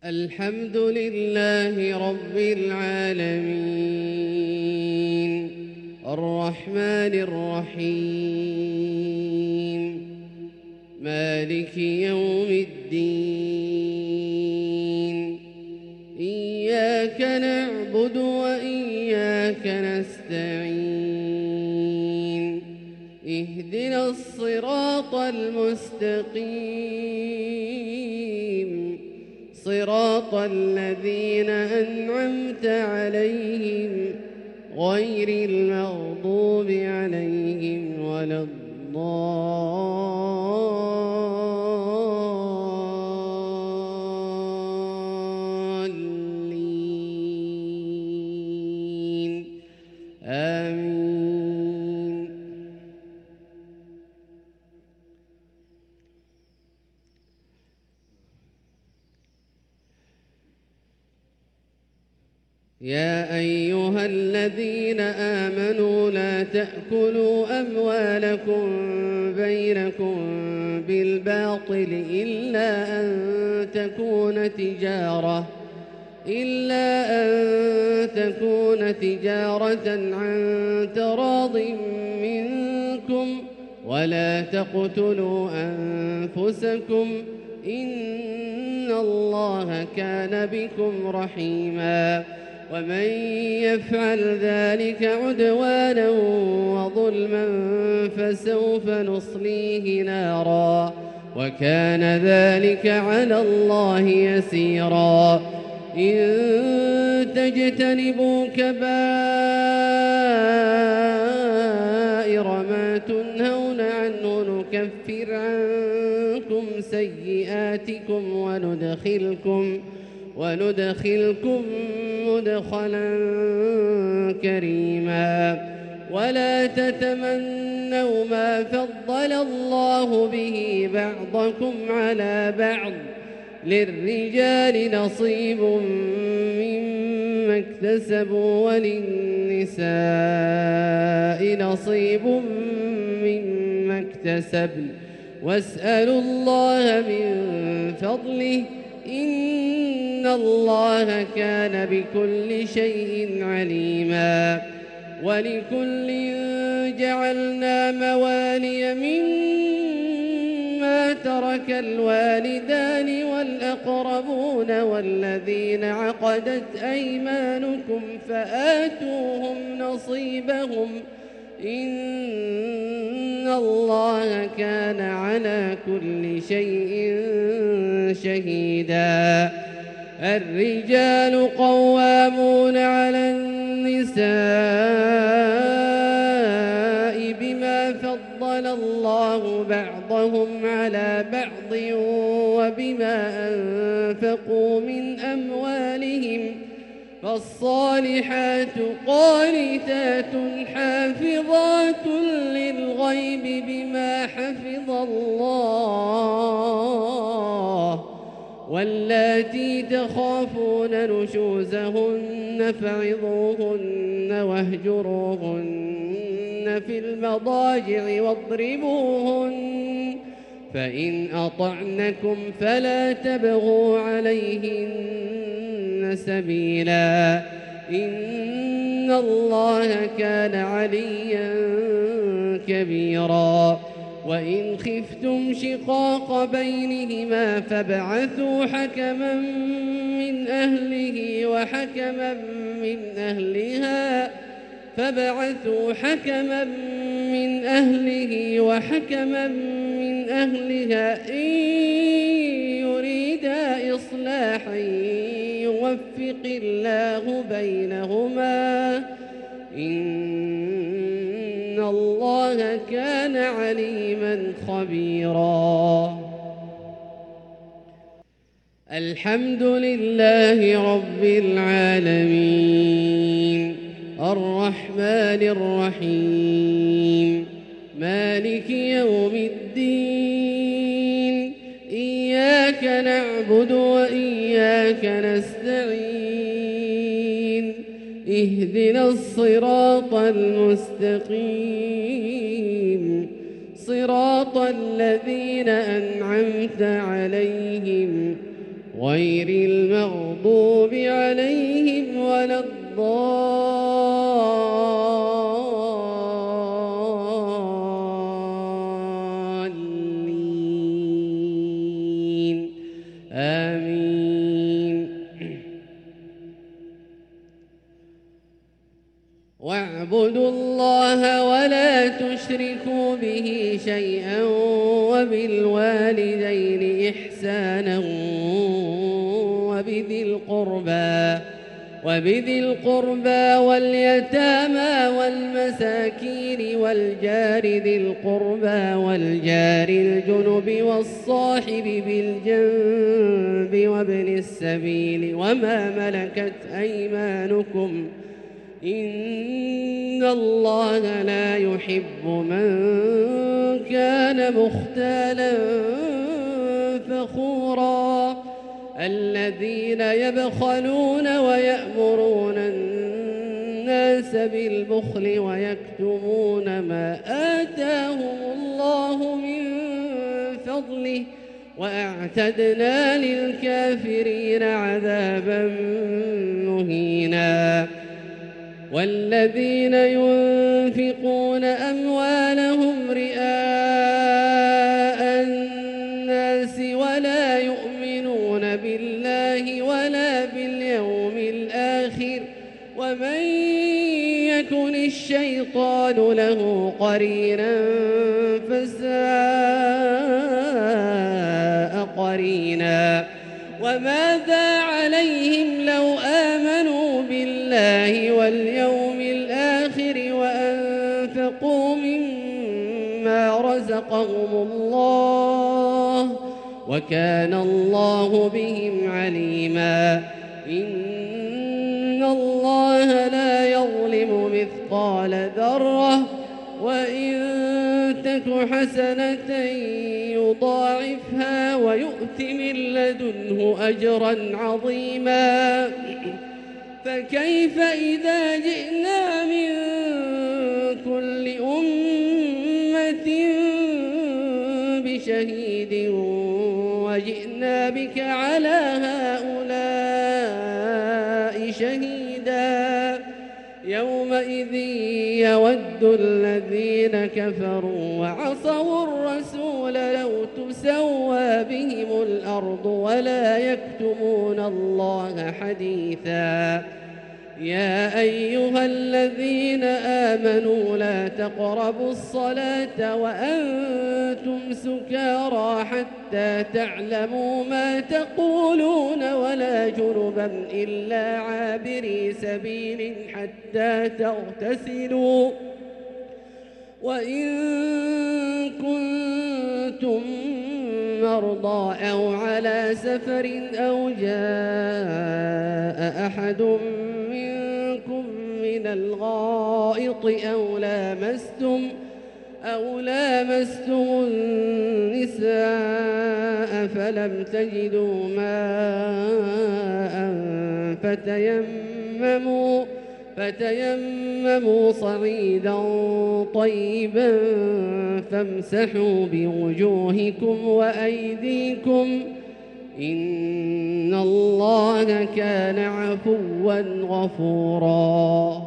الحمد لله رب العالمين الرحمن الرحيم مالك يوم الدين إياك نعبد وإياك نستعين اهدنا الصراط المستقيم صراط الذين أنعمت عليهم غير المغضوب عليهم ولا الضالين آمين. يا أيها الذين آمنوا لا تأكلوا أموالكم بينكم بالباطل إلا أن تكون تجارة عن تراض منكم ولا تقتلوا أنفسكم إن الله كان بكم رحيما ومن يفعل ذلك عدوانا وظلما فسوف نصليه نارا وكان ذلك على الله يسيرا. إن تجتنبوا كبائر ما تنهون عنه نكفر عنكم سيئاتكم وندخلكم مدخلا كريما. ولا تتمنوا ما فضل الله به بعضكم على بعض للرجال نصيب مما اكتسبوا وللنساء نصيب مما اكتسبن واسألوا الله من فضله إن الله كان بكل شيء عليما. ولكل جعلنا موالي مما ترك الوالدان والأقربون والذين عقدت أيمانكم فآتوهم نصيبهم إن الله كان على كل شيء شهيدا. الرجال قوامون على النساء بما فضل الله بعضهم على بعض وبما أنفقوا من أموالهم فالصالحات قانتات حافظات للغيب بما حفظ الله واللاتي تخافون نشوزهن فعظوهن واهجروهن في المضاجع واضربوهن فإن أطعنكم فلا تبغوا عليهن سبيلا إن الله كان عليا كبيرا. وإن خفتم شقاق بينهما فابعثوا حكما من أهله وحكما من أهلها إن يريدا إصلاحا يوفق الله بينهما إن الله كان عليما خبيرا. الحمد لله رب العالمين الرحمن الرحيم مالك يوم الدين إياك نعبد وإياك نستعين اهدنا الصراط المستقيم صراط الذين أنعمت عليهم غير المغضوب عليهم ولا الضالين آمين. واعبدوا الله ولا تشركوا به شيئا وبالوالدين إحسانا وبذي القربى واليتامى والمساكين والجار ذي القربى والجار الجنب والصاحب بالجنب وابن السبيل وما ملكت أيمانكم إن الله لا يحب من كان مختالا فخورا الذين يبخلون ويأمرون الناس بالبخل ويكتمون ما آتاهم الله من فضله وأعتدنا للكافرين عذابا مهينا. والذين ينفقون أموالهم رئاء الناس ولا يؤمنون بالله ولا باليوم الآخر ومن يكن الشيطان له قرينا فساء قرينا. وماذا عليهم لو آمنوا بالله واليوم الآخر وأنفقوا مما رزقهم الله وكان الله بهم عليما. إن الله لا يظلم مثقال ذرة وإن تك حسنة يضاعفها ويؤت من لدنه أجرا عظيما. فكيف إذا جئنا من كل أمة بشهيد وجئنا بك على هؤلاء شهيدا يومئذ يود الذين كفروا وعصوا الرسول لو تسوى بهم الأرض ولا يكتمون الله حديثا. يا أيها الذين آمنوا لا تقربوا الصلاة وأنتم سكارى حتى تعلموا ما تقولون ولا جنبا إلا عابري سبيل حتى تغتسلوا وإن كنتم مرضى أو على سفر أو جاء أحد منكم من الغائط أو لامستم النساء فلم تجدوا ماء فتيمموا صعيدا طيبا فامسحوا بوجوهكم وأيديكم إن الله كان عفوا غفورا.